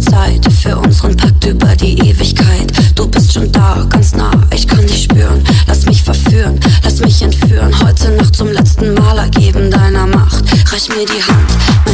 Zeit für unseren Pakt über die Ewigkeit. Du bist schon da, ganz nah, ich kann dich spüren. Lass mich verführen, lass mich entführen. Heute Nacht zum letzten Mal ergeben deiner Macht. Reich mir die Hand.